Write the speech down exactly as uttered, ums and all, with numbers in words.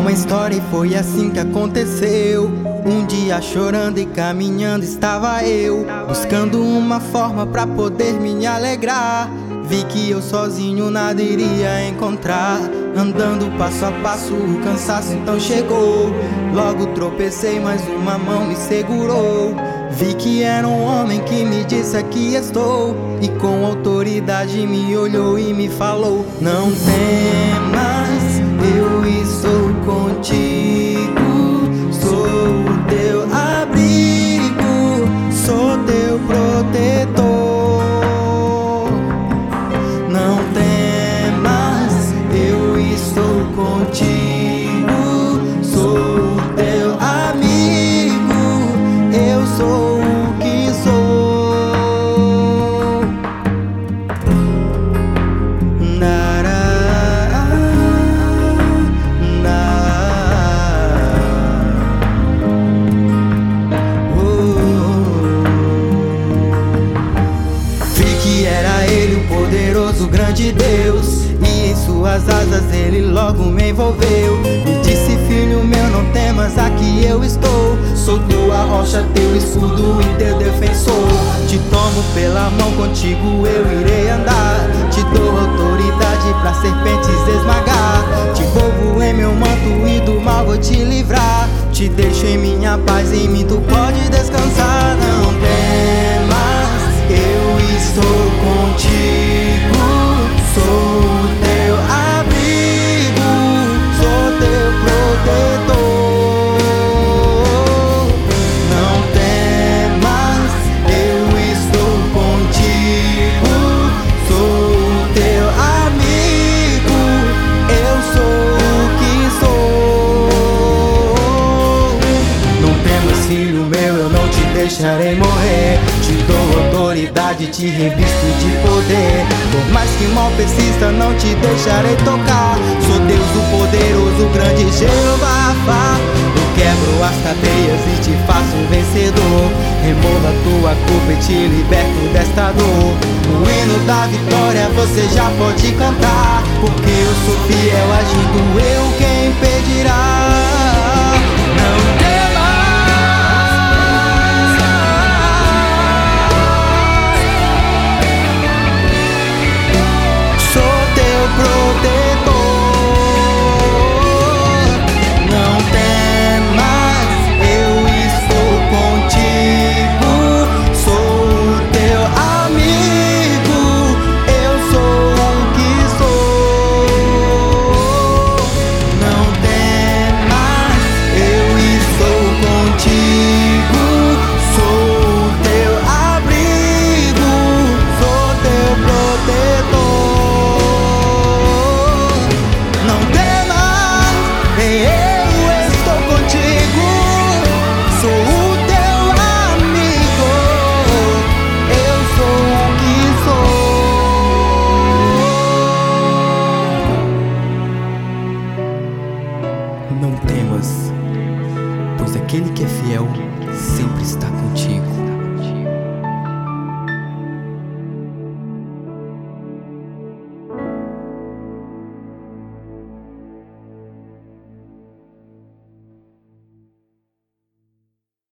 uma história e foi assim que aconteceu. Um dia chorando e caminhando estava eu, buscando uma forma pra poder me alegrar. Vi que eu sozinho nada iria encontrar. Andando passo a passo o cansaço então chegou. Logo tropecei, mas uma mão me segurou. Vi que era um homem que me disse aqui estou, e com autoridade me olhou e me falou: não temas, eu estou contigo. Sou o teu abrigo, sou teu protetor. Não temas, eu estou contigo. Sou o teu amigo, eu sou o que sou. Nará, nará. Oh. Vi que era ele o poderoso grande Deus, e em suas asas ele logo me envolveu. Me disse: filho meu, não temas, aqui eu estou. Sou tua rocha, teu escudo e teu defensor. Te tomo pela mão, contigo eu irei andar. Te dou autoridade pra serpentes esmagar. Te envolvo em meu manto e do mal vou te livrar. Te deixo em minha paz, em mim tu pode descansar. Não temas, eu estou contigo. Sou o teu abrigo, sou teu protetor. Não temas, eu estou contigo. Sou o teu amigo, eu sou o que sou. Não temas, filho meu, eu não te deixarei morrer. Te dou autoridade, te revisto de poder. Por mais que mal persista, não te deixarei tocar. Sou Deus, o poderoso, grande Jeová. Eu quebro as cadeias e te faço um vencedor. Removo a tua culpa e te liberto desta dor. O hino da vitória você já pode cantar, porque eu sou fiel agindo, eu quem impedirá. Não temas. Não temas, pois aquele que é fiel sempre está contigo.